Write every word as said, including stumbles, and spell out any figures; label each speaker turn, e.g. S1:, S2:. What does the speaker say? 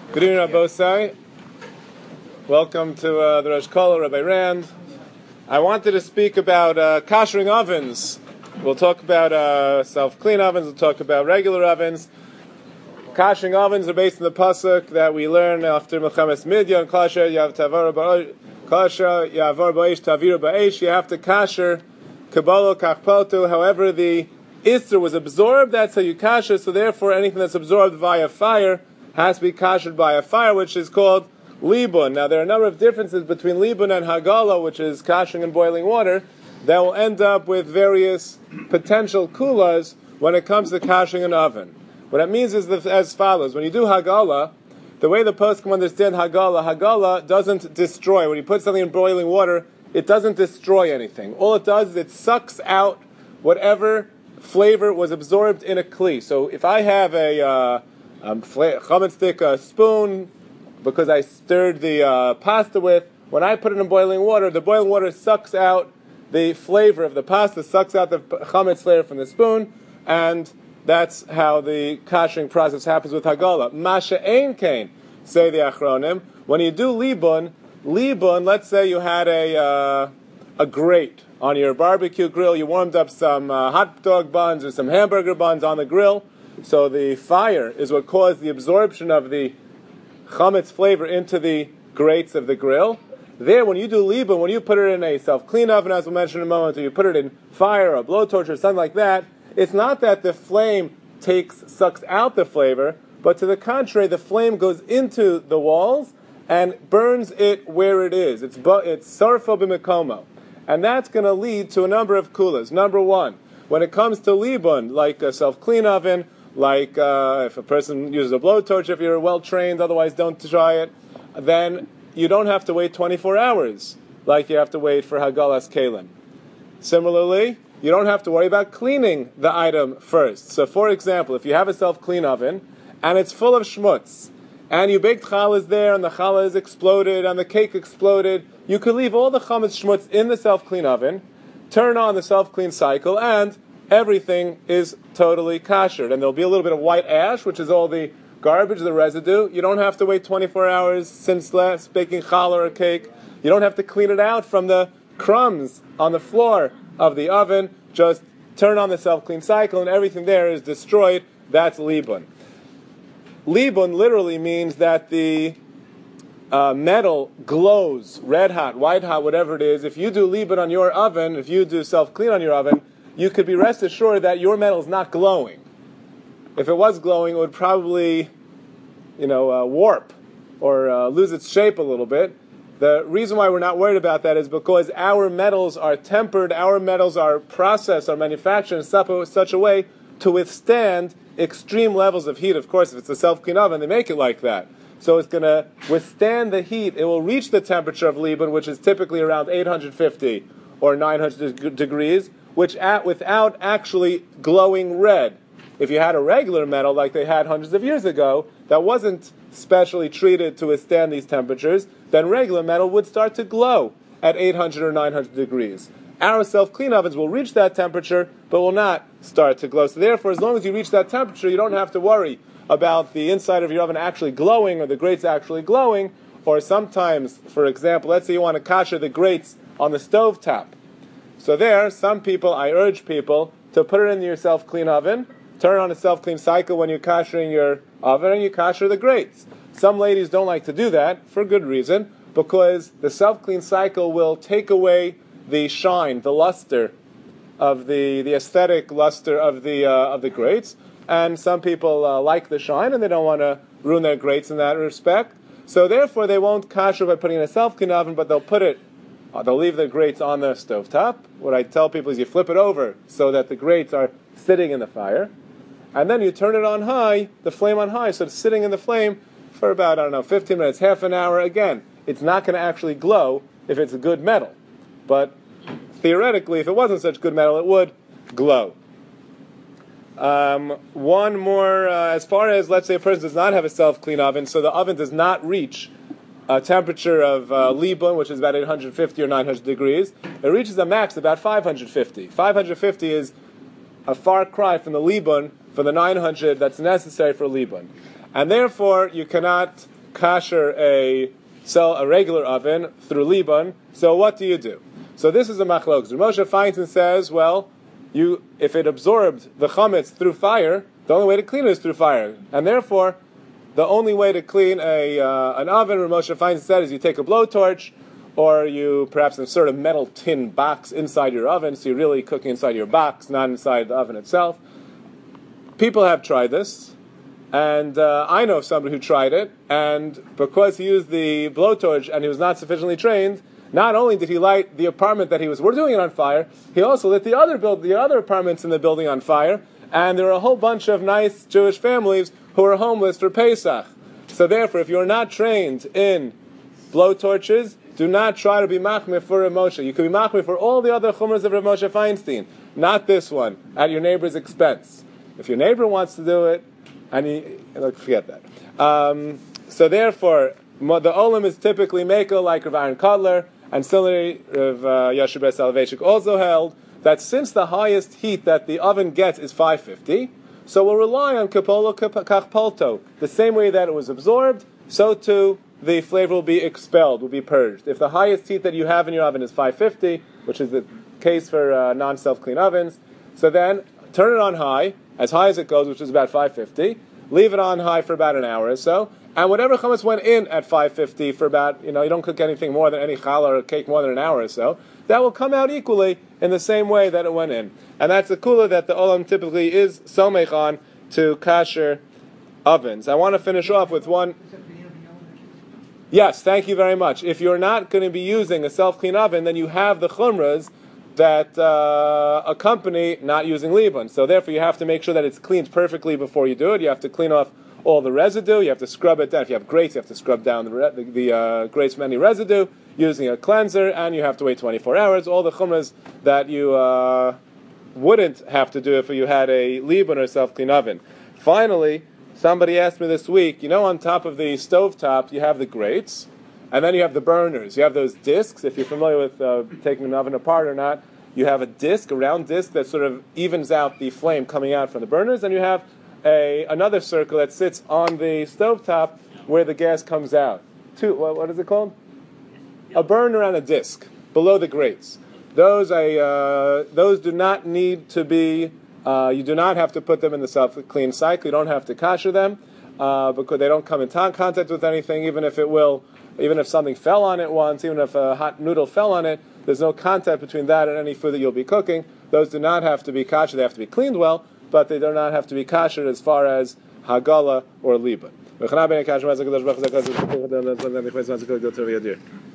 S1: Good evening, Rabbosai. Welcome to uh, the Rosh Kol, Rabbi Rand. I wanted to speak about uh, koshering ovens. We'll talk about uh, self-clean ovens. We'll talk about regular ovens. Koshering ovens are based on the pasuk that we learn after Milchemes Midyan. Kasher yav tavar ba'osh, kasher yavar ba'osh tavir ba'esh. You have to kasher kabalo kachpotu. However, the Isser was absorbed. That's how you kasher. So therefore, anything that's absorbed via fire has to be kashered by a fire, which is called libun. Now, there are a number of differences between libun and hagala, which is kashering in boiling water, that will end up with various potential kulas when it comes to kashering an oven. What that means is that as follows. When you do hagala, the way the post can understand hagala, hagala doesn't destroy. When you put something in boiling water, it doesn't destroy anything. All it does is it sucks out whatever flavor was absorbed in a kli. So if I have a uh, um, chametz stick uh, spoon, because I stirred the uh, pasta with, when I put it in boiling water, the boiling water sucks out the flavor of the pasta, sucks out the chametz flavor from the spoon, and that's how the kashering process happens with hagala. Masha ein kain, say the achronim. When you do libun, libun, let's say you had a uh, a grate on your barbecue grill, you warmed up some uh, hot dog buns or some hamburger buns on the grill, so the fire is what caused the absorption of the chametz flavor into the grates of the grill. There, when you do libun, when you put it in a self-clean oven, as we'll mention in a moment, or you put it in fire or a blowtorch or something like that, it's not that the flame takes, sucks out the flavor, but to the contrary, the flame goes into the walls and burns it where it is. It's it's sarfo b'mekomo. And that's going to lead to a number of kulas. Number one, when it comes to libun, like a self-clean oven, like uh, if a person uses a blowtorch, if you're well-trained, otherwise don't try it, then you don't have to wait twenty-four hours like you have to wait for hagalas kelim. Similarly, you don't have to worry about cleaning the item first. So for example, if you have a self-clean oven and it's full of schmutz, and you baked challahs there, and the challah is exploded, and the cake exploded, you could leave all the chametz schmutz in the self-clean oven, turn on the self-clean cycle, and everything is totally kashered. And there'll be a little bit of white ash, which is all the garbage, the residue. You don't have to wait twenty-four hours since last baking challah or a cake. You don't have to clean it out from the crumbs on the floor of the oven. Just turn on the self-clean cycle, and everything there is destroyed. That's libun. Libun literally means that the uh, metal glows, red hot, white hot, whatever it is. If you do libun on your oven, if you do self-clean on your oven, you could be rest assured that your metal is not glowing. If it was glowing, it would probably, you know, uh, warp or uh, lose its shape a little bit. The reason why we're not worried about that is because our metals are tempered, our metals are processed, are manufactured in such a way to withstand extreme levels of heat. Of course, if it's a self-clean oven, they make it like that. So it's going to withstand the heat. It will reach the temperature of libun, which is typically around eight hundred fifty or nine hundred degrees, which at, without actually glowing red. If you had a regular metal like they had hundreds of years ago that wasn't specially treated to withstand these temperatures, then regular metal would start to glow at eight hundred or nine hundred degrees. Our self-clean ovens will reach that temperature, but will not start to glow. So therefore, as long as you reach that temperature, you don't have to worry about the inside of your oven actually glowing or the grates actually glowing. Or sometimes, for example, let's say you want to kasher the grates on the stove top. So there, some people, I urge people to put it in your self-clean oven, turn on a self-clean cycle when you're kashering your oven, and you kasher the grates. Some ladies don't like to do that, for good reason, because the self-clean cycle will take away the shine, the luster of the the aesthetic luster of the uh, of the grates, and some people uh, like the shine and they don't want to ruin their grates in that respect. So therefore, they won't kasher by putting it in a self-clean oven, but they'll put it, uh, they'll leave the grates on the stovetop. What I tell people is you flip it over so that the grates are sitting in the fire, and then you turn it on high, the flame on high, so it's sitting in the flame for about I don't know fifteen minutes, half an hour. Again, it's not going to actually glow if it's a good metal. But theoretically, if it wasn't such good metal, it would glow. Um, one more, uh, as far as, let's say a person does not have a self-clean oven, so the oven does not reach a temperature of uh, libun, which is about eight hundred fifty or nine hundred degrees. It reaches a max about five hundred fifty. five hundred fifty is a far cry from the libun, for the nine hundred that's necessary for libun. And therefore, you cannot kasher a sell a regular oven through Liban. So what do you do? So this is a machlokes. Moshe Feinstein says, well, you if it absorbed the chametz through fire, the only way to clean it is through fire, and therefore the only way to clean a uh, an oven, Moshe Feinstein said, is you take a blowtorch, or you perhaps insert a metal tin box inside your oven, so you're really cooking inside your box, not inside the oven itself. People have tried this, and uh, I know somebody who tried it, and because he used the blowtorch and he was not sufficiently trained, not only did he light the apartment that he was we're doing it on fire, he also lit the other build the other apartments in the building on fire, and there were a whole bunch of nice Jewish families who were homeless for Pesach. So therefore, if you're not trained in blowtorches, do not try to be machmir for Rav Moshe. You could be machmir for all the other chumras of Rav Moshe Feinstein, not this one, at your neighbor's expense. If your neighbor wants to do it, and he, look, forget that. Um, so therefore, the olam is typically meko, like Rav Aaron Kotler, and similarly, Rav uh, Yasher Ber Soloveitchik also held that since the highest heat that the oven gets is five fifty, so we'll rely on kapolo kachpolto. The same way that it was absorbed, so too the flavor will be expelled, will be purged. If the highest heat that you have in your oven is five fifty, which is the case for uh, non-self-clean ovens, so then turn it on high, as high as it goes, which is about five fifty, leave it on high for about an hour or so, and whatever chametz went in at five fifty for about, you know, you don't cook anything more than any challah or cake more than an hour or so, that will come out equally in the same way that it went in. And that's the kula that the olam typically is somech on to kasher ovens. I want to finish off with one. Yes, thank you very much. If you're not going to be using a self-clean oven, then you have the chumras that uh, accompany not using Liban. So therefore you have to make sure that it's cleaned perfectly before you do it. You have to clean off all the residue. You have to scrub it down. If you have grates, you have to scrub down the, re- the, the uh, grates from any residue using a cleanser, and you have to wait twenty-four hours. All the chumras that you uh, wouldn't have to do if you had a Liban or self-clean oven. Finally, somebody asked me this week, you know, on top of the stovetop, you have the grates, and then you have the burners. You have those discs. If you're familiar with uh, taking an oven apart or not, you have a disc, a round disc that sort of evens out the flame coming out from the burners, and you have a another circle that sits on the stovetop where the gas comes out. Two, what, what is it called? A burner and a disc below the grates. Those I, uh, those do not need to be. Uh, you do not have to put them in the self-clean cycle. You don't have to kasher them uh, because they don't come in t- contact with anything. Even if it will, even if something fell on it once, even if a hot noodle fell on it, there's no contact between that and any food that you'll be cooking. Those do not have to be kasher. They have to be cleaned well, but they do not have to be kasher as far as hagala or liban.